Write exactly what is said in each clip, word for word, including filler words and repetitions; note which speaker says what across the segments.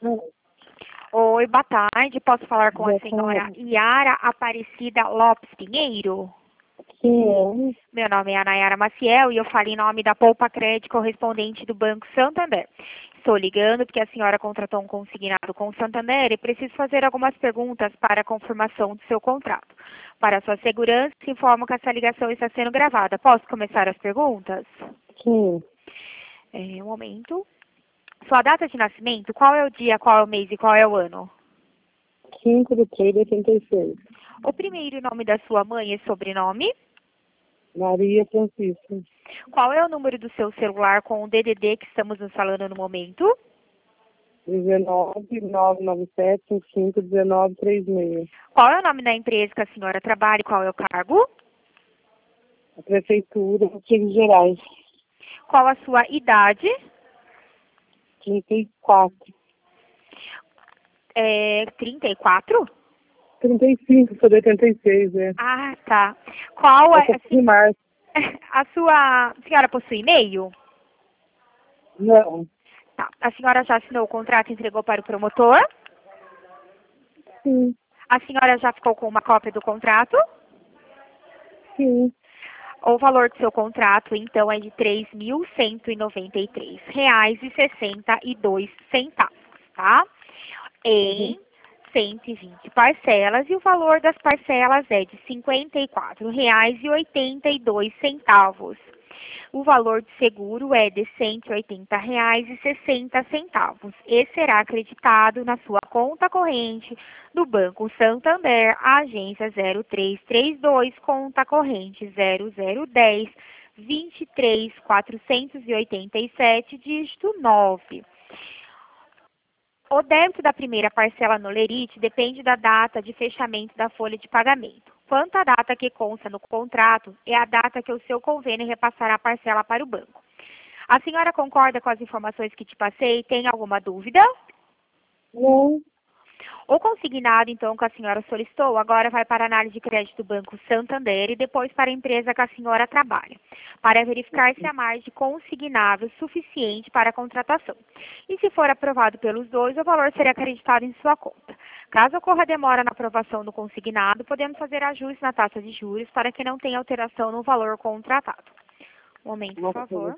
Speaker 1: Oi, boa tarde. Posso falar com a
Speaker 2: Boa
Speaker 1: senhora
Speaker 2: tarde.
Speaker 1: Yara Aparecida Lopes Pinheiro?
Speaker 2: Sim,
Speaker 1: Meu nome é Anayara Maciel e eu falo em nome da Poupa Crédito correspondente do Banco Santander. Estou ligando porque a senhora contratou um consignado com o Santander e preciso fazer algumas perguntas para a confirmação do seu contrato. Para sua segurança, informo que essa ligação está sendo gravada. Posso começar as perguntas?
Speaker 2: sim.
Speaker 1: É, um momento. Sua data de nascimento, qual é o dia, qual é o mês e qual é o ano?
Speaker 2: cinco de três de oitenta e seis.
Speaker 1: O primeiro nome da sua mãe e sobrenome?
Speaker 2: Maria Francisca.
Speaker 1: Qual é o número do seu celular com o D D D que estamos nos falando no momento?
Speaker 2: dezenove, nove nove sete, cinco cinco, dezenove, trinta e seis.
Speaker 1: Qual é o nome da empresa que a senhora trabalha e qual é o cargo?
Speaker 2: A Prefeitura, Artigos Gerais.
Speaker 1: Qual a sua idade?
Speaker 2: trinta e quatro.
Speaker 1: É, trinta e quatro?
Speaker 2: trinta e cinco, sou de oitenta e seis, é.
Speaker 1: Ah, tá. Qual
Speaker 2: Eu
Speaker 1: é,
Speaker 2: sou de
Speaker 1: assim,
Speaker 2: março.
Speaker 1: a sua... A senhora possui e-mail?
Speaker 2: Não.
Speaker 1: Tá. A senhora já assinou o contrato e entregou para o promotor?
Speaker 2: Sim,
Speaker 1: A senhora já ficou com uma cópia do contrato?
Speaker 2: sim.
Speaker 1: O valor do seu contrato, então, é de três mil cento e noventa e três reais e sessenta e dois centavos, tá?
Speaker 2: Uhum.
Speaker 1: Em cento e vinte parcelas, e o valor das parcelas é de cinquenta e quatro reais e oitenta e dois centavos. O valor de seguro é de cento e oitenta reais e sessenta centavos e será acreditado na sua conta corrente do Banco Santander, agência zero três três dois, conta corrente zero zero dez, vinte e três, quatrocentos e oitenta e sete, dígito nove. O débito da primeira parcela no Lerite depende da data de fechamento da folha de pagamento. Quanto à data que consta no contrato, é a data que o seu convênio repassará a parcela para o banco. A senhora concorda com as informações que te passei? Tem alguma dúvida?
Speaker 2: Não.
Speaker 1: O consignado, então, que a senhora solicitou, agora vai para a análise de crédito do Banco Santander e depois para a empresa que a senhora trabalha, para verificar se há margem consignável suficiente para a contratação. E se for aprovado pelos dois, o valor será acreditado em sua conta. Caso ocorra demora na aprovação do consignado, podemos fazer ajustes na taxa de juros para que não tenha alteração no valor contratado. Um momento, por favor.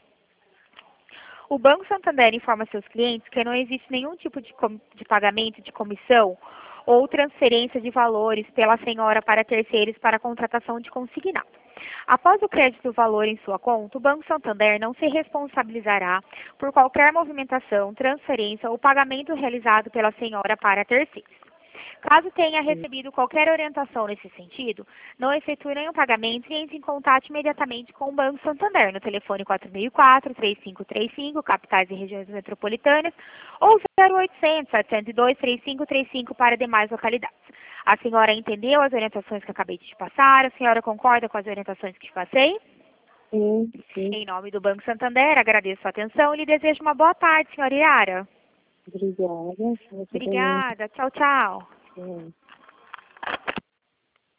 Speaker 1: O Banco Santander informa seus clientes que não existe nenhum tipo de, de pagamento de comissão ou transferência de valores pela senhora para terceiros para a contratação de consignado. Após o crédito do valor em sua conta, o Banco Santander não se responsabilizará por qualquer movimentação, transferência ou pagamento realizado pela senhora para terceiros. Caso tenha recebido qualquer orientação nesse sentido, não efetue nenhum pagamento e entre em contato imediatamente com o Banco Santander no telefone quatro mil e quatro, três cinco três cinco, capitais e regiões metropolitanas, ou zero oitocentos, setecentos e dois, trinta e cinco trinta e cinco para demais localidades. A senhora entendeu as orientações que acabei de te passar? A senhora concorda com as orientações que te passei?
Speaker 2: Sim, sim.
Speaker 1: Em nome do Banco Santander, agradeço a atenção e lhe desejo uma boa tarde, senhora Yara.
Speaker 2: Obrigada. Você também.
Speaker 1: Obrigada. Tchau, tchau.
Speaker 2: Sim.